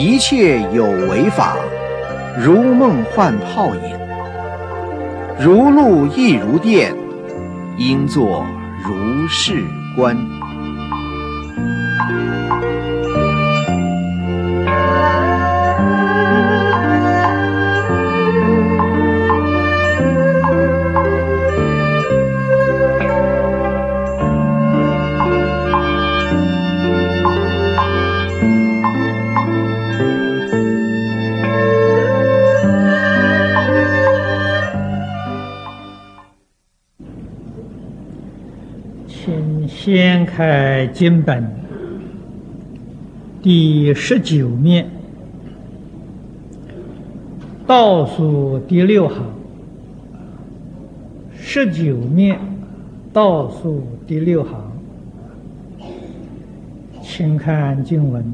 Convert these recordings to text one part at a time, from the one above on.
一切有为法，如梦幻泡影，如露亦如电，应作如是观。 请掀开经本第19面，倒数第6行。19面倒数第6行，请看经文。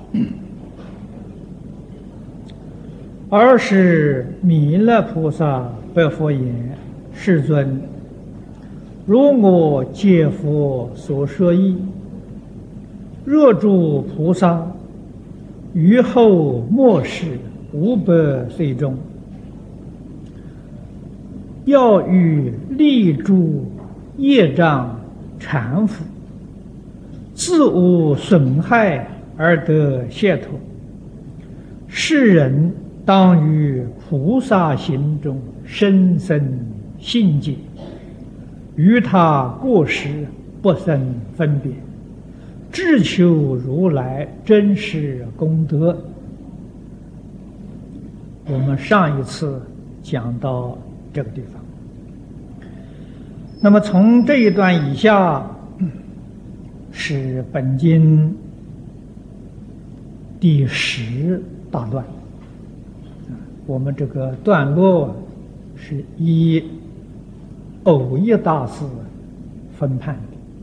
尔时弥勒菩萨白佛言：世尊，如我解佛所说义，若诸菩萨于后末世500岁中，要于立诸业障缠缚，自无损害而得解脱，世人当于菩萨行中深深信解，与他过失不生分别，只求如来真实功德。我们上一次讲到这个地方，那么从这一段以下是本经第10大段。我们这个段落是依藕益大师分判的。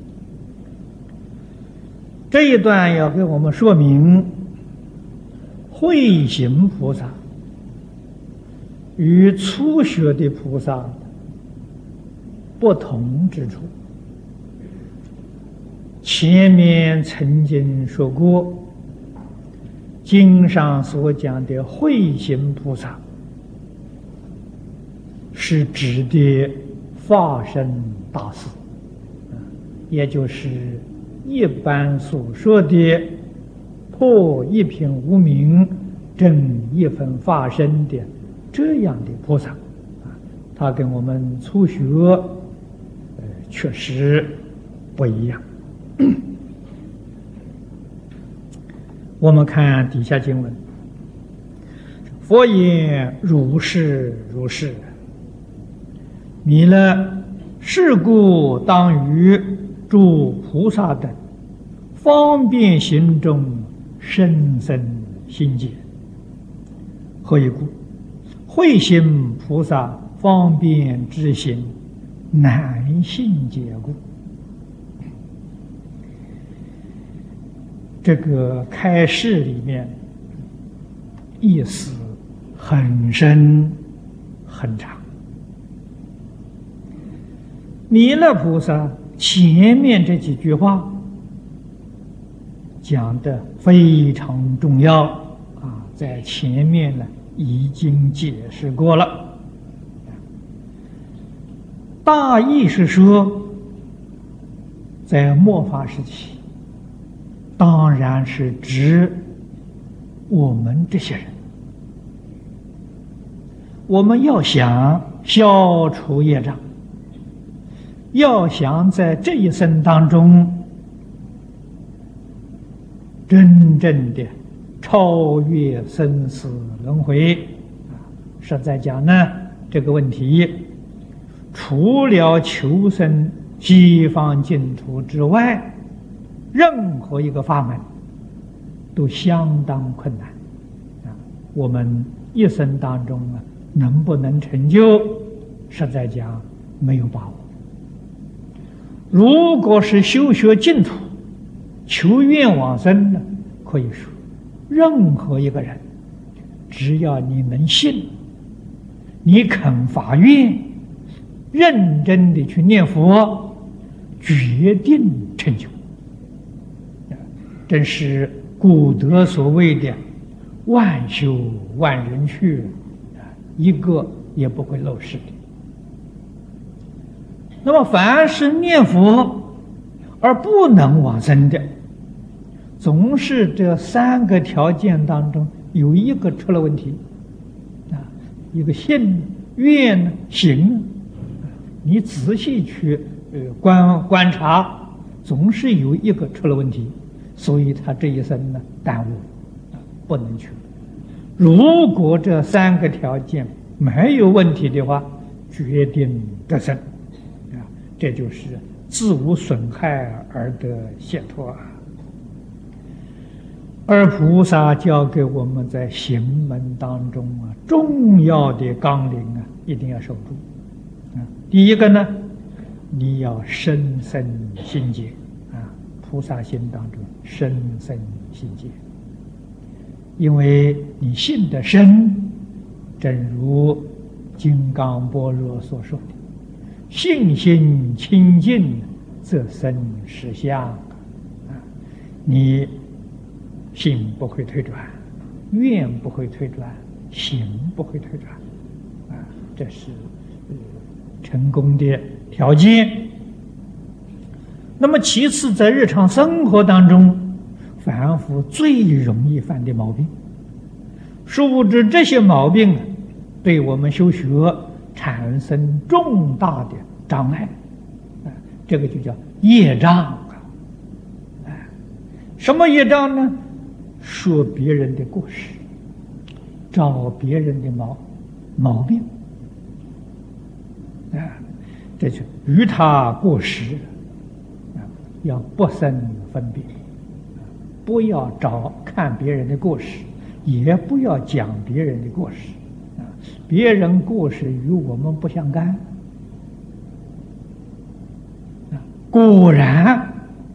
这一段要给我们说明慧行菩萨与初学的菩萨不同之处。前面曾经说过，经上所讲的慧行菩萨是指的法身大士，也就是一般所说的破一品无明证一分法身的这样的菩萨。他跟我们初学确实不一样。我们看底下经文：佛言如是如是，弥勒，是故当于诸菩萨等方便行中深深信解。何以故？慧行菩萨方便之行难信解故。这个开示里面意思很深很长。弥勒菩萨前面这几句话讲得非常重要啊，在前面呢已经解释过了。大意是说，在末法时期，当然是指我们这些人，我们要想消除业障，要想在这一生当中真正的超越生死轮回，实在讲呢，这个问题除了求生西方净土之外，任何一个法门都相当困难我们一生当中能不能成就，实在讲没有把握。如果是修学净土、求愿往生呢，可以说任何一个人，只要你能信，你肯发愿，认真的去念佛，决定成就。这是古德所谓的万修万人去，一个也不会漏失的。那么，凡是念佛而不能往生的，总是这3个条件当中有一个出了问题一个信、愿、行，你仔细去观察，总是有一个出了问题，所以他这一生呢耽误不能去。如果这3个条件没有问题的话，决定得生这就是自无损害而得解脱而菩萨教给我们在行门当中重要的纲领一定要守住第一个呢，你要深深心结菩萨心当中深深心结，因为你信的深，正如金刚般若所说的，信心清净则生实相你心不会退转，愿不会退转，行不会退转这是成功的条件。那么其次，在日常生活当中，凡夫最容易犯的毛病，殊不知这些毛病对我们修学产生重大的障碍这个就叫业障什么业障呢？说别人的过失，找别人的毛病这就与他过失要不生分别，不要看别人的过失，也不要讲别人的过失别人过失与我们不相干果然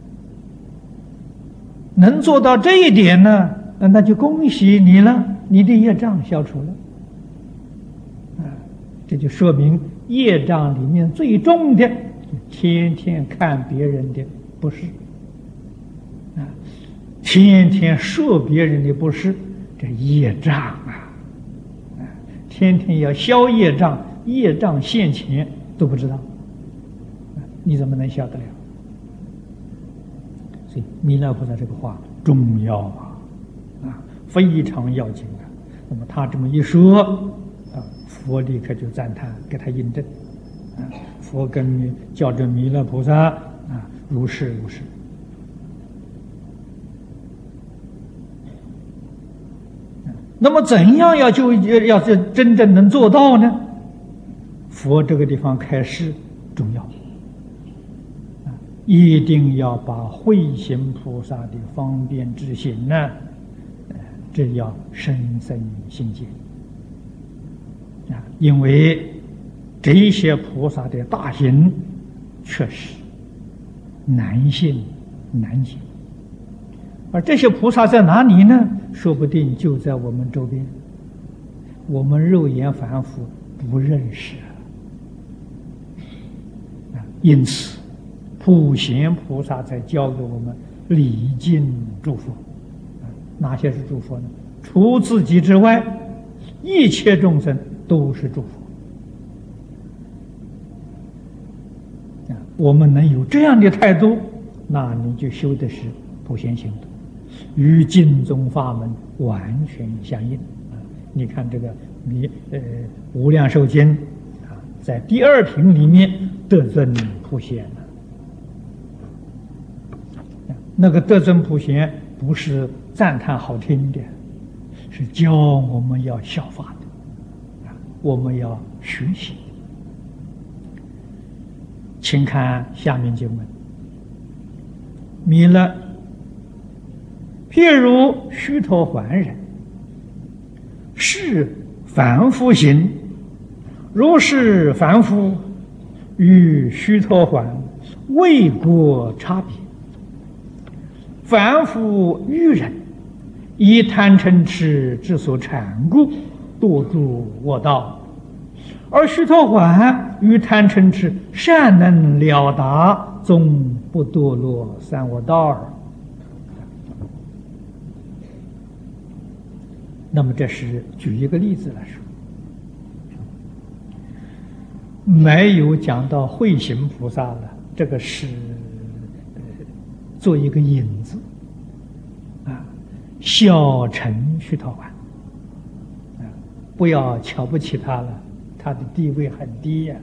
能做到这一点呢，那就恭喜你了，你的业障消除了这就说明业障里面最重的，天天看别人的不是天天说别人的不是，这业障天天要消业障，业障现前都不知道你怎么能晓得了？所以弥勒菩萨这个话重要非常要紧那么他这么一说佛立刻就赞叹，给他印证佛跟叫着弥勒菩萨如是如是那么怎样要是真正能做到呢？佛这个地方开示重要一定要把慧行菩萨的方便之行呢这要深深心结因为这些菩萨的大行确实难信难行，而这些菩萨在哪里呢？说不定就在我们周边，我们肉眼凡夫不认识因此普贤菩萨才教给我们礼敬诸佛哪些是诸佛呢？除自己之外，一切众生都是诸佛我们能有这样的态度，那你就修的是普贤行的，与净宗法门完全相应你看这个无量寿经在第2品里面得尊普贤那个得尊普贤不是赞叹好听的，是教我们要效法的我们要学习。请看下面经文：弥勒，譬如须陀洹人，是凡夫行，如是凡夫与须陀洹未过差别。凡夫愚人，以贪嗔痴之所缠故，堕诸恶道；而须陀洹于贪嗔痴善能了达，终不堕落三恶道那么这是举一个例子来说，没有讲到慧行菩萨了，这个是做一个引子啊，小乘须陀洹啊，不要瞧不起他了，他的地位很低呀，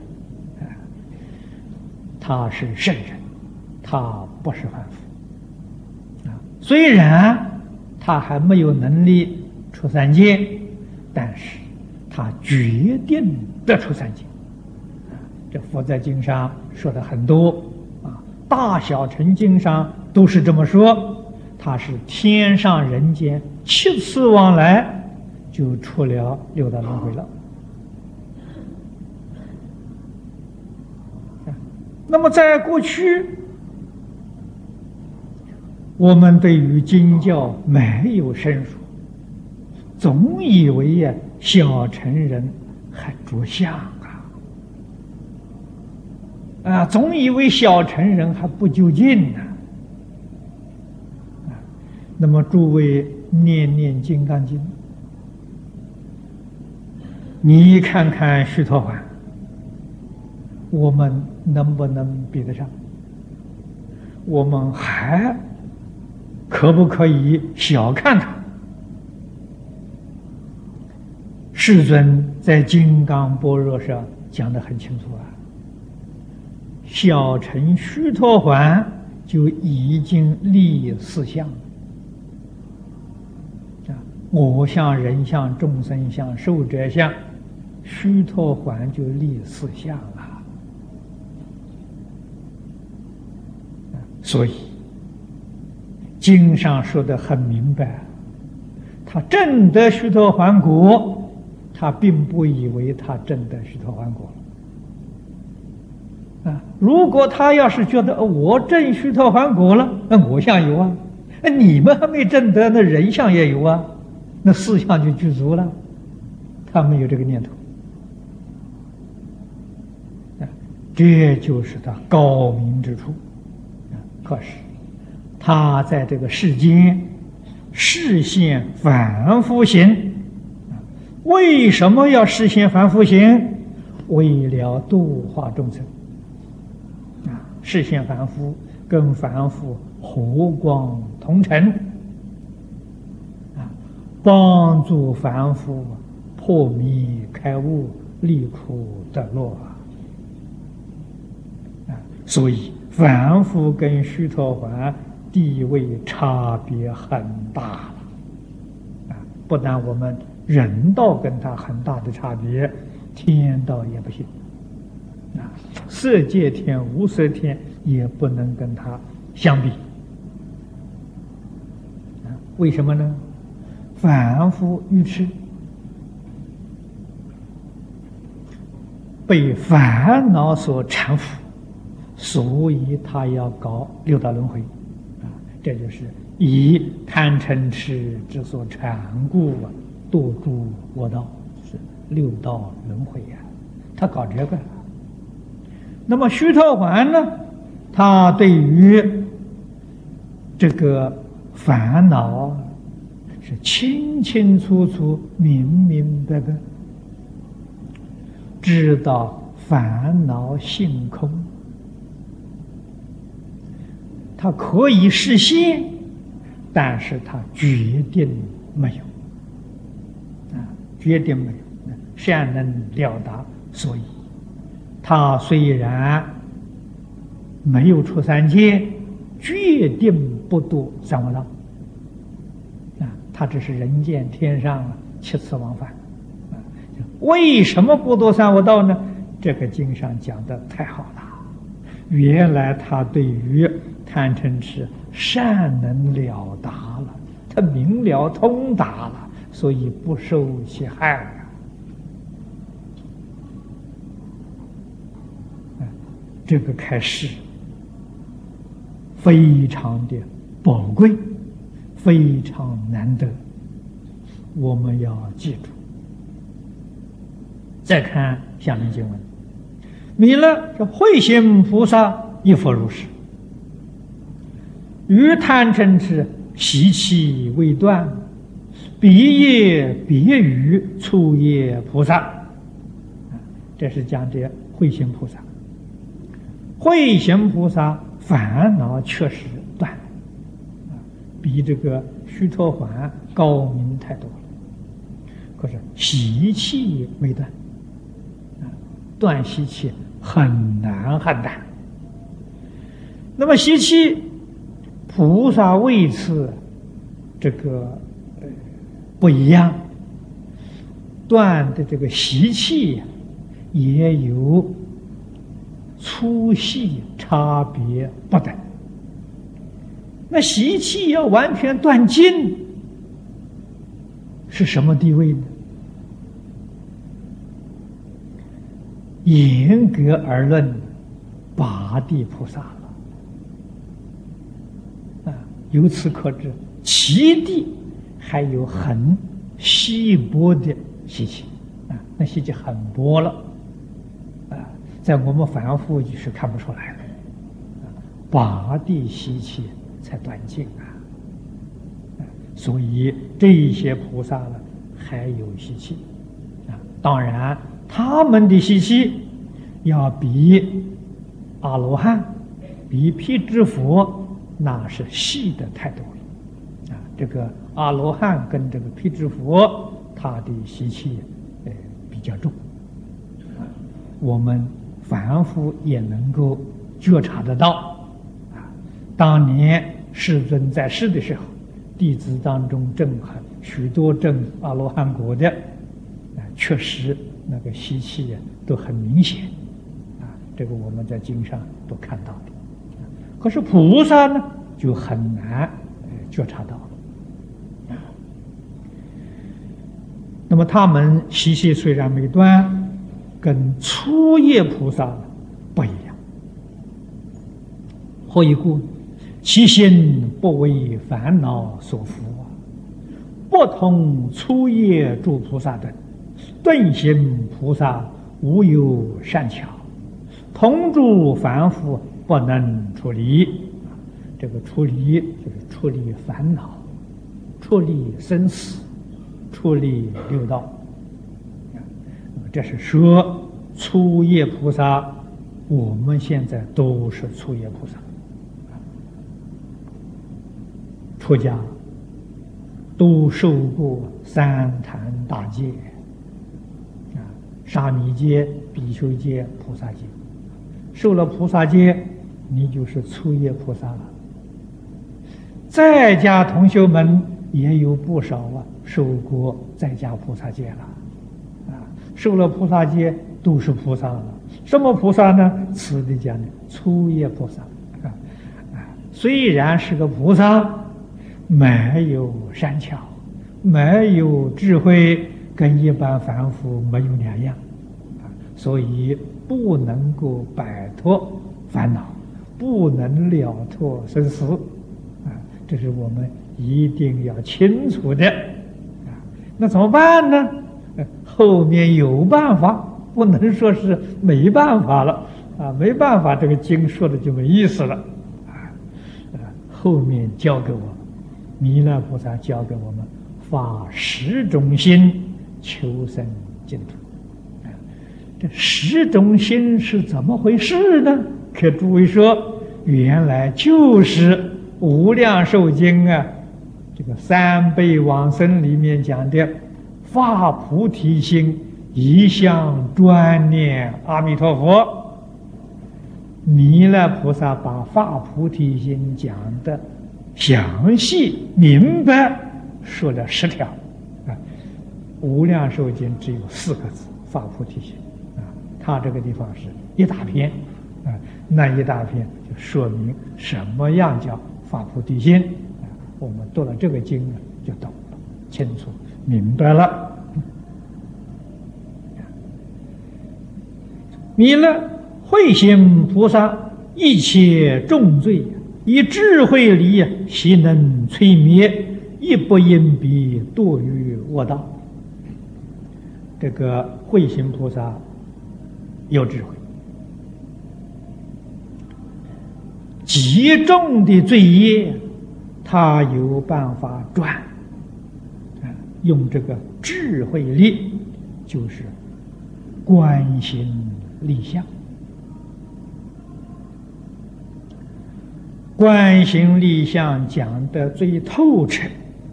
他是圣人，他不是凡夫啊。虽然他还没有能力出三界，但是他决定得出三界。这佛在经上说的很多啊，大小乘经上都是这么说。他是天上人间7次往来，就出了六道轮回了。那么在过去，我们对于经教没有深入，总以为呀小乘人很着相啊，总以为小乘人还不究竟呢。那么诸位念念《金刚经》，你看看须陀洹，我们能不能比得上？我们还可不可以小看他？世尊在《金刚般若》上讲得很清楚啊，小乘须陀洹就已经立四相，我相、人相、众生相、寿者相，须陀洹就立四相了。所以经上说得很明白，他证得须陀洹果，他并不以为他证得须陀洹果啊。如果他要是觉得我证须陀洹果了，那我相有啊，你们还没证得，那人相也有啊，那四相就具足了。他没有这个念头啊，这就是他高明之处啊。可是他在这个世间示现凡夫行，为什么要示现凡夫行？为了度化众生啊！示现凡夫跟凡夫和光同尘啊，帮助凡夫破迷开悟，离苦得乐啊！所以凡夫跟须陀洹地位差别很大了啊！不但我们人道跟他很大的差别，天道也不行啊，色界天、无色天也不能跟他相比啊。为什么呢？凡夫愚痴，被烦恼所缠缚，所以他要搞六道轮回啊。这就是以贪嗔痴之所缠故啊，堕诸恶道，是六道轮回呀，他搞这个。那么须陀洹呢，他对于这个烦恼是清清楚楚、明明白白，知道烦恼性空，他可以实现，但是他决定没有啊，决定没有善能了达。所以他虽然没有出三界，决定不堕三恶道啊，他只是人间天上7次往返啊。为什么不堕三恶道呢？这个经上讲的太好了，原来他对于贪嗔痴善能了达了，他明了通达了，所以不受其害啊。这个开示非常的宝贵，非常难得，我们要记住。再看下面经文，弥勒是慧行菩萨亦复如是，于贪嗔痴习气未断， 彼业别于初业菩萨。这是讲这慧行菩萨。慧行菩萨烦恼确实断，比这个须陀洹高明太多了。可是习气没断，断习气很难很难。那么习气，菩萨位次这个不一样，断的这个习气也有粗细差别不等。那习气要完全断尽，是什么地位呢？严格而论，八地菩萨了。由此可知，其地还有很稀薄的习气，那习气很薄了，在我们凡夫就是看不出来了。八地习气才断尽所以这些菩萨呢还有习气当然他们的习气要比阿罗汉、比辟支佛那是细的太多了这个阿罗汉跟这个辟支佛，他的习气比较重我们凡夫也能够觉察得到当年世尊在世的时候，弟子当中证许多证阿罗汉果的确实那个习气都很明显这个我们在经上都看到的可是菩萨呢就很难觉察到那么他们习气虽然没断，跟初业菩萨不一样。何以故？其心不为烦恼所缚不同初业诸菩萨等，顿行菩萨无有善巧，同诸凡夫不能出离。这个出离就是出离烦恼，出离生死，出离六道。这是说初业菩萨，我们现在都是初业菩萨。出家都受过三坛大戒沙弥戒、比丘戒、菩萨戒，受了菩萨戒，你就是初业菩萨了。在家同学们也有不少受过在家菩萨戒了受了菩萨戒都是菩萨了。什么菩萨呢？此地讲的初业菩萨虽然是个菩萨，没有善巧，没有智慧，跟一般凡夫没有两样所以不能够摆脱烦恼，不能了脱生死这是我们一定要清楚的那怎么办呢？后面有办法，不能说是没办法了没办法，这个经说的就没意思了后面教给我们弥勒菩萨教给我们发十种心求生净土这十种心是怎么回事呢？可诸位说，原来就是无量寿经这个三辈往生里面讲的发菩提心，一向专念阿弥陀佛。弥勒菩萨把发菩提心讲的详细明白，说了10条无量寿经只有4个字，发菩提心他这个地方是一大篇那一大篇就说明什么样叫发菩提心我们读了这个经就懂了，清楚明白了。弥勒慧行菩萨一切重罪，以智慧力悉能摧灭，亦不因彼堕于恶道。这个慧行菩萨有智慧，极重的罪业他有办法转用这个智慧力，就是观行立相。观行立相讲得最透彻、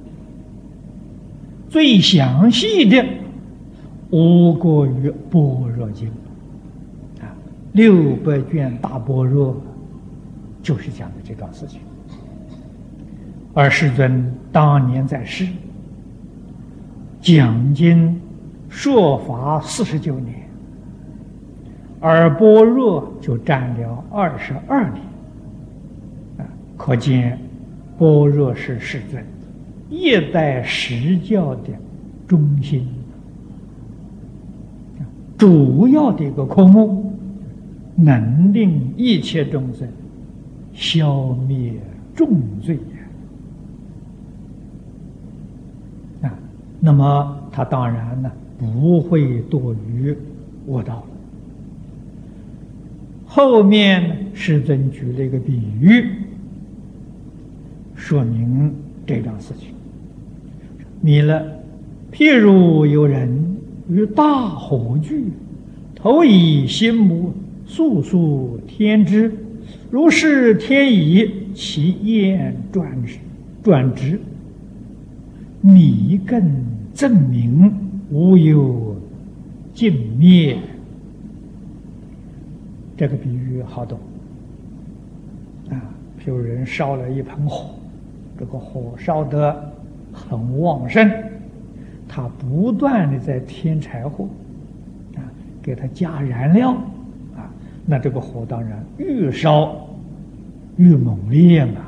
最详细的，无过于《般若经》600卷大般若，就是讲的这桩事情。而世尊当年在世，讲经说法49年，而般若就占了22年。可见般若是世尊一代实教的中心，主要的一个科目，能令一切众生消灭重罪那么他当然呢不会堕于恶道了。后面世尊举了一个比喻，说明这桩事情。弥勒，譬如有人于大火炬，投以心木，速速添之，如是天已，其焰转直，米更正明，无有尽灭。这个比喻好懂譬如人烧了一盆火，这个火烧得很旺盛，他不断的在添柴火给它加燃料那这个火当然越烧越猛烈嘛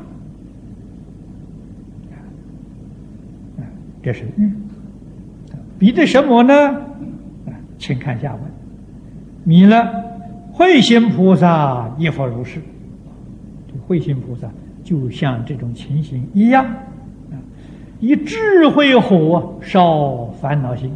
这是喻。比的什么呢？请看下文。弥勒，慧心菩萨亦复如是。慧心菩萨就像这种情形一样以智慧火烧烦恼心，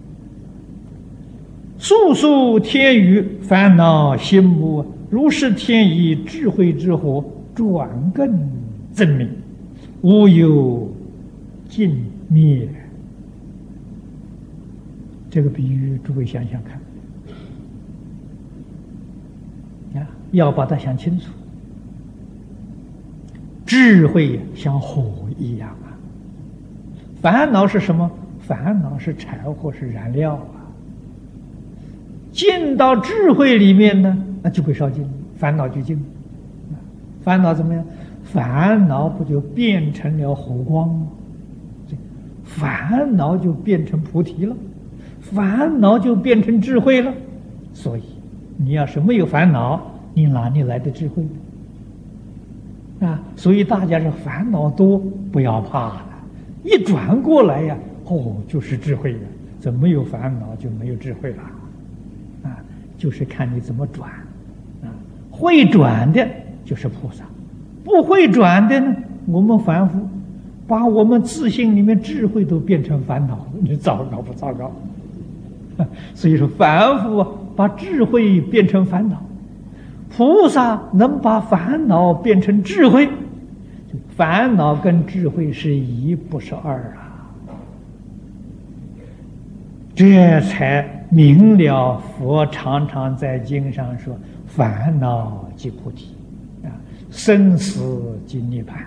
速速添于烦恼心木，如是添以智慧之火，转更正明，无有尽灭。这个比喻诸位想想看要把它想清楚。智慧像火一样烦恼是什么？烦恼是柴火，是燃料进到智慧里面呢，那就被烧尽，烦恼就尽。烦恼怎么样？烦恼不就变成了火光吗？烦恼就变成菩提了，烦恼就变成智慧了。所以你要是没有烦恼，你哪里来的智慧所以大家是烦恼多不要怕了，一转过来呀就是智慧了。怎么没有烦恼就没有智慧了就是看你怎么转会转的就是菩萨，不会转的呢，我们凡夫把我们自信里面智慧都变成烦恼，你糟糕不糟糕所以说凡夫把智慧变成烦恼，菩萨能把烦恼变成智慧，烦恼跟智慧是一不是二这才明了佛常常在经上说烦恼即菩提生死即涅槃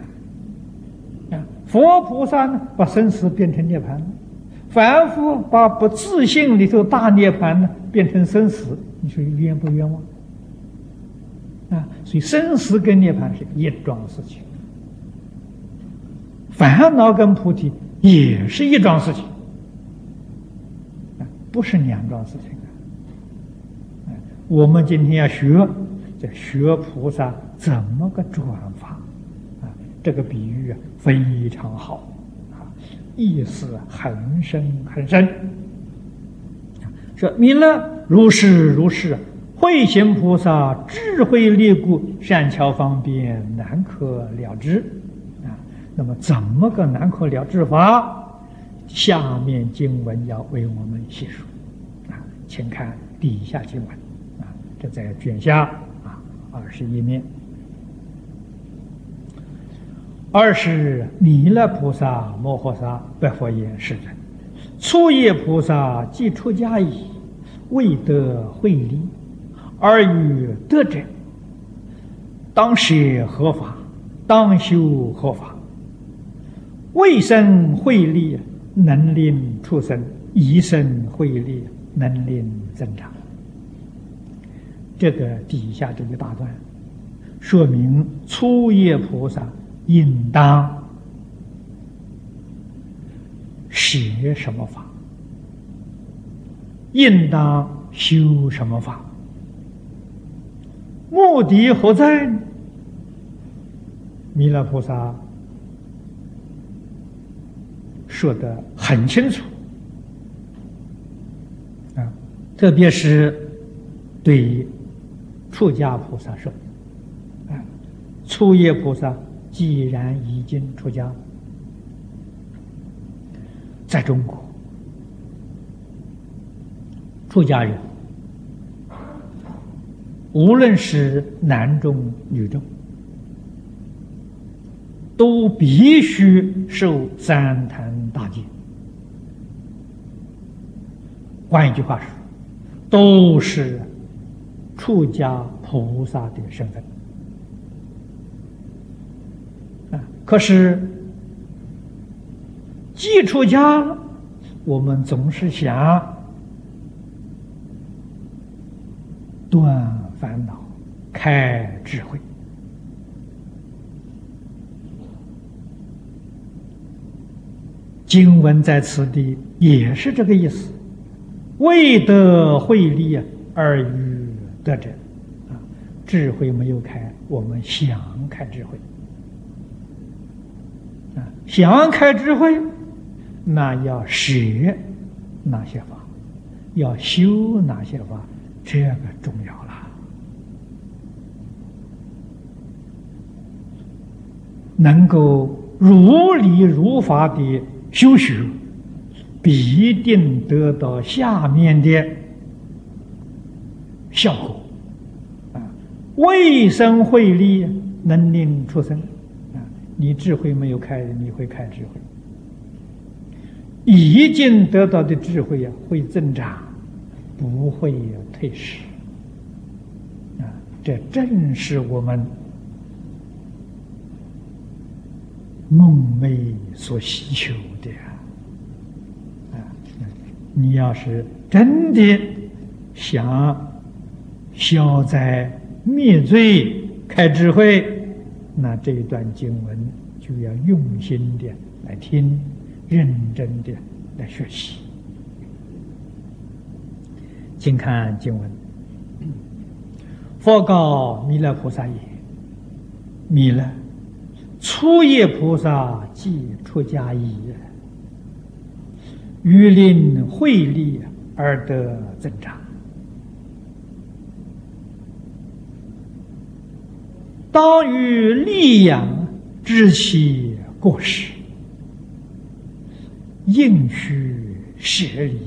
佛菩萨呢把生死变成涅槃，凡夫把不自信里头大涅槃呢变成生死，你说冤不冤枉所以生死跟涅槃是一桩事情，烦恼跟菩提也是一桩事情不是两桩事情我们今天要学菩萨怎么个转法这个比喻非常好意思很深很深说弥勒，如是如是，慧行菩萨智慧力故，善巧方便，难可了之那么怎么个难可了之法？下面经文要为我们细说请看底下经文这在卷下21面。20弥勒菩萨摩诃萨白佛言：世尊， 初业菩萨既出家矣，未得慧力，而欲得者，当舍何法？当修何法？未生慧力，能令畜生；已生慧力，能令增长。这个底下这一大段，说明初业菩萨应当学什么法，应当修什么法，目的何在呢？弥勒菩萨说得很清楚啊，特别是对于出家菩萨说啊，初业菩萨既然已经出家，在中国出家人无论是男众女众，都必须受三坛大戒。换一句话说，都是出家菩萨的身份啊。可是既出家了，我们总是想断烦恼，开智慧。经文在此地也是这个意思，未得慧力而欲得者啊，智慧没有开，我们想开智慧啊，想开智慧，那要舍哪些法，要修哪些法，这个重要了。能够如理如法的修学，必定得到下面的效果啊！未生慧力，能令畜生啊！你智慧没有开，你会开智慧；已经得到的智慧会增长，不会退失啊！这正是我们梦寐所希求的啊！你要是真的想消灾灭罪、开智慧，那这一段经文就要用心的来听，认真的来学习。请看经文：佛告弥勒菩萨也，弥勒，初业菩萨既出家矣，欲令慧力而得增长，当于力养知其过失，应须舍礼。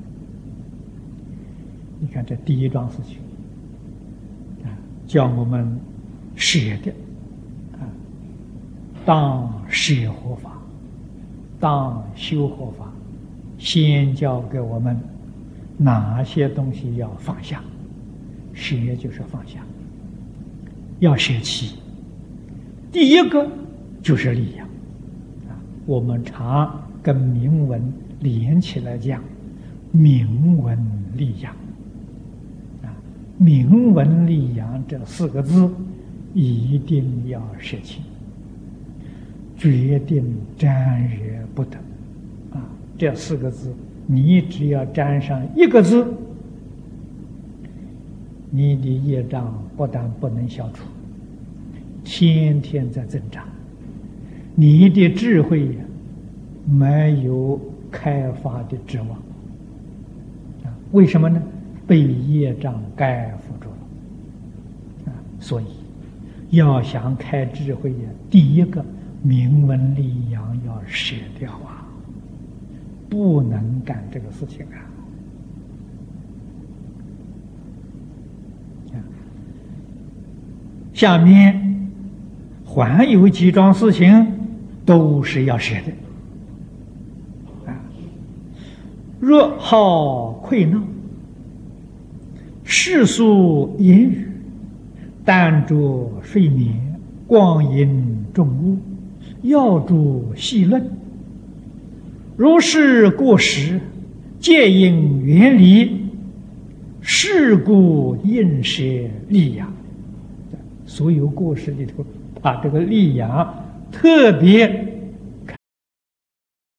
你看这第一桩事情啊，叫我们舍的啊，当舍何法，当修何法，先教给我们哪些东西要放下。舍就是放下，要舍弃。第一个就是力养啊，我们常跟铭文连起来讲，铭文力养啊，铭文力养这四个字一定要舍弃，决定沾惹不得啊！这四个字，你只要沾上一个字，你的业障不但不能消除，天天在增长，你的智慧没有开发的指望啊！为什么呢？被业障盖覆住了啊！所以要想开智慧第一个铭文力养要舍掉啊，不能干这个事情啊！下面还有几桩事情都是要舍的啊。 若好溃闹，世俗言语，耽着睡眠，光阴重物，要著细论。如是过失，戒应远离，是故应舍利养。所有过失里头，把这个利养特别